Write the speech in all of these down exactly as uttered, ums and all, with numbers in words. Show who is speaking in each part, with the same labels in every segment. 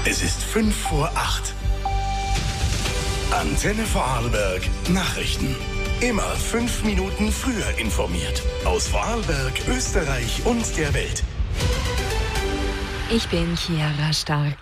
Speaker 1: Es ist fünf vor acht. Antenne Vorarlberg Nachrichten. Immer fünf Minuten früher informiert. Aus Vorarlberg, Österreich und der Welt.
Speaker 2: Ich bin Chiara Stark.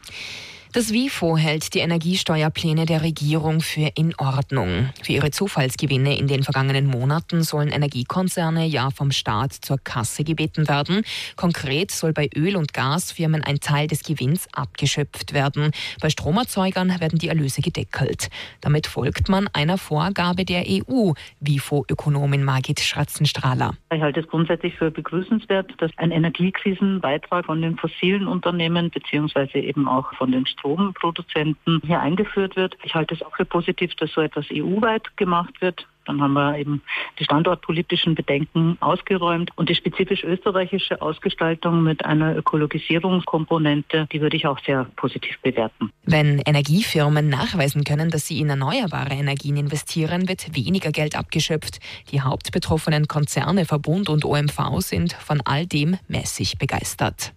Speaker 2: Das WIFO hält die Energiesteuerpläne der Regierung für in Ordnung. Für ihre Zufallsgewinne in den vergangenen Monaten sollen Energiekonzerne ja vom Staat zur Kasse gebeten werden. Konkret soll bei Öl- und Gasfirmen ein Teil des Gewinns abgeschöpft werden. Bei Stromerzeugern werden die Erlöse gedeckelt. Damit folgt man einer Vorgabe der E U, WIFO-Ökonomin Margit Schratzenstrahler.
Speaker 3: Ich halte es grundsätzlich für begrüßenswert, dass ein Energiekrisenbeitrag von den fossilen Unternehmen beziehungsweise eben auch von den Stromproduzenten hier eingeführt wird. Ich halte es auch für positiv, dass so etwas E U-weit gemacht wird. Dann haben wir eben die standortpolitischen Bedenken ausgeräumt und die spezifisch österreichische Ausgestaltung mit einer Ökologisierungskomponente, die würde ich auch sehr positiv bewerten.
Speaker 2: Wenn Energiefirmen nachweisen können, dass sie in erneuerbare Energien investieren, wird weniger Geld abgeschöpft. Die hauptbetroffenen Konzerne, Verbund und O M V sind von all dem mäßig begeistert.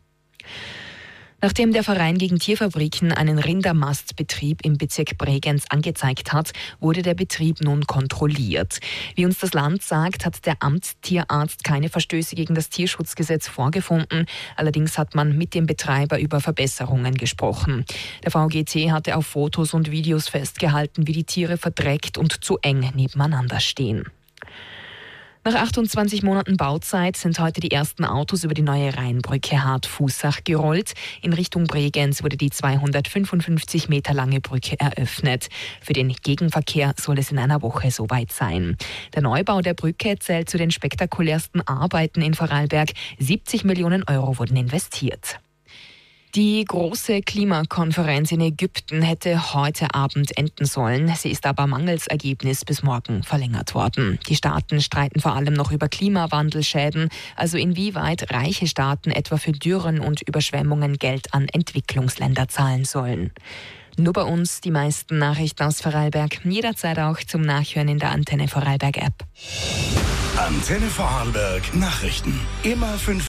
Speaker 2: Nachdem der Verein gegen Tierfabriken einen Rindermastbetrieb im Bezirk Bregenz angezeigt hat, wurde der Betrieb nun kontrolliert. Wie uns das Land sagt, hat der Amtstierarzt keine Verstöße gegen das Tierschutzgesetz vorgefunden. Allerdings hat man mit dem Betreiber über Verbesserungen gesprochen. Der V G T hatte auf Fotos und Videos festgehalten, wie die Tiere verdreckt und zu eng nebeneinander stehen. Nach achtundzwanzig Monaten Bauzeit sind heute die ersten Autos über die neue Rheinbrücke Hart-Fußach gerollt. In Richtung Bregenz wurde die zweihundertfünfundfünfzig Meter lange Brücke eröffnet. Für den Gegenverkehr soll es in einer Woche soweit sein. Der Neubau der Brücke zählt zu den spektakulärsten Arbeiten in Vorarlberg. siebzig Millionen Euro wurden investiert. Die große Klimakonferenz in Ägypten hätte heute Abend enden sollen. Sie ist aber mangels Ergebnis bis morgen verlängert worden. Die Staaten streiten vor allem noch über Klimawandelschäden, also inwieweit reiche Staaten etwa für Dürren und Überschwemmungen Geld an Entwicklungsländer zahlen sollen. Nur bei uns die meisten Nachrichten aus Vorarlberg. Jederzeit auch zum Nachhören in der Antenne Vorarlberg App.
Speaker 1: Antenne Vorarlberg Nachrichten. Immer fünf